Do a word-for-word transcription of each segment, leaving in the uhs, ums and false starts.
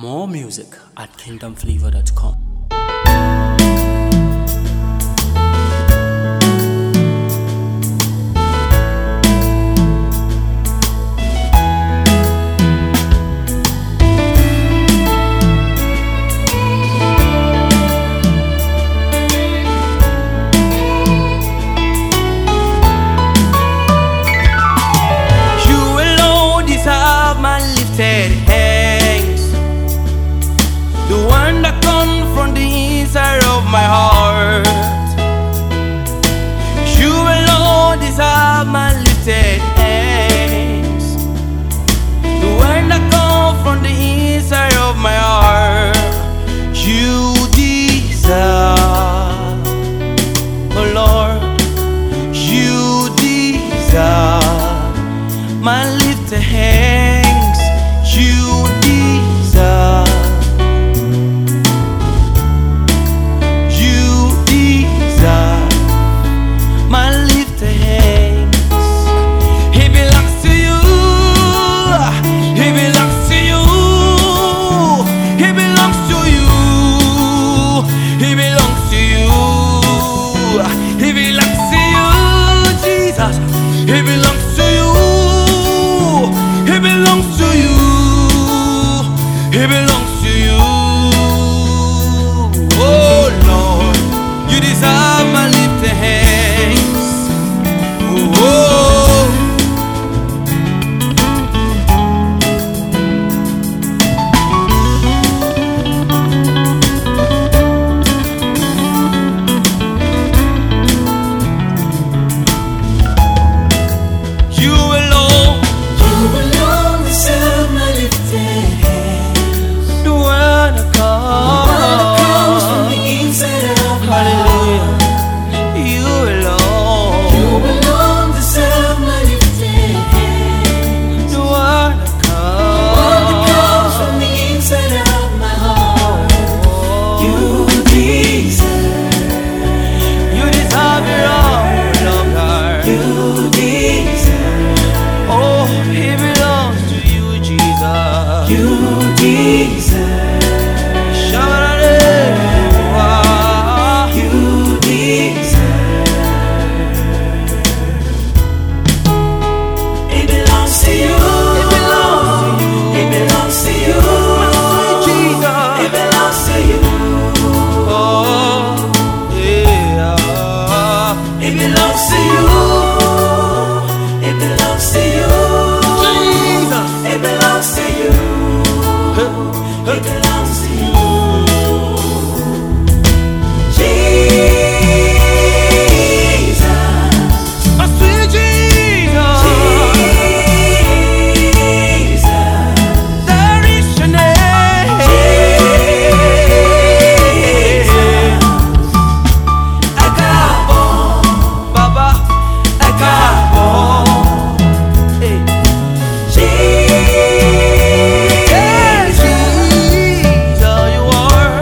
More music at kingdom flavor dot com. Hands, the one that comes from the inside of my heart. You alone deserve my lifted hands, the one that comes from the inside of my heart. You deserve, oh Lord, you deserve my lifted hands. You deserve, you deserve my lifted hands. He belongs to you, he belongs to you, he belongs to you, he belongs to you, he belongs to you, Jesus, he belongs to you, he belongs to you. It belongs to you. Oh Lord, you deserve my lifted hands. Oh, you alone, you alone deserve my lifted hands. the one that comes from the inside of my hallelujah. You alone, You alone deserve my lifted hands. the one that One that comes comes from the inside of my heart. You deserve, you deserve it all, Lord God. you deserve, Oh, it belongs to you, Jesus. you deserve, Shabbat-a-le-wa. you deserve. It belongs to you. It belongs to you. It belongs to you. Jesus. It belongs to you. Oh, yeah. It belongs to you. It belongs to you. Jesus. It belongs to you. It belongs to you. Jesus. My sweet Jesus. Jesus. There is your name. Akabo. Baba. Akabo. Hey. Jesus. Jesus, you are.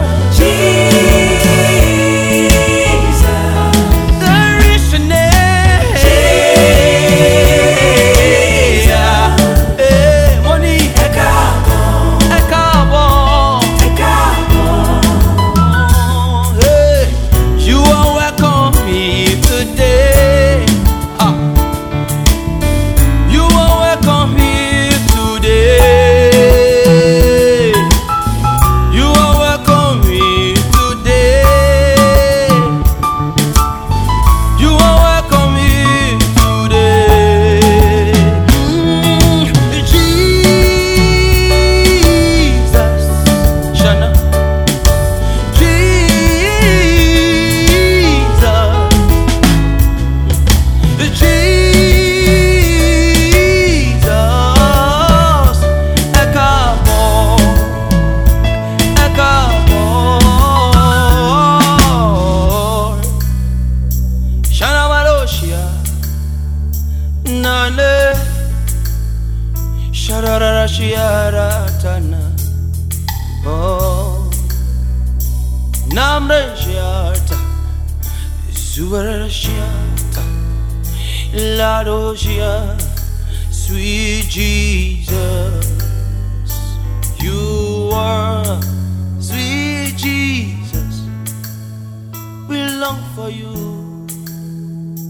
Jesus. There is your name. Hey, money. Akabo. Ekabo. Akabo. Hey, you are welcome here today. Ah. You are welcome here today. You are welcome here today. You are welcome here today. Mm, Jesus, Shana. Jesus, Jesus, Ekabo, Ekabo, Shana Maroshia, Nane, Sharara Shiara Tana, oh, Namre Shiata, Zubara Shiata, Ladoshia, sweet Jesus, you are long for you.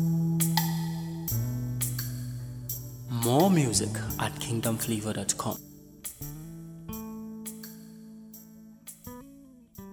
More music at kingdom flavor dot com.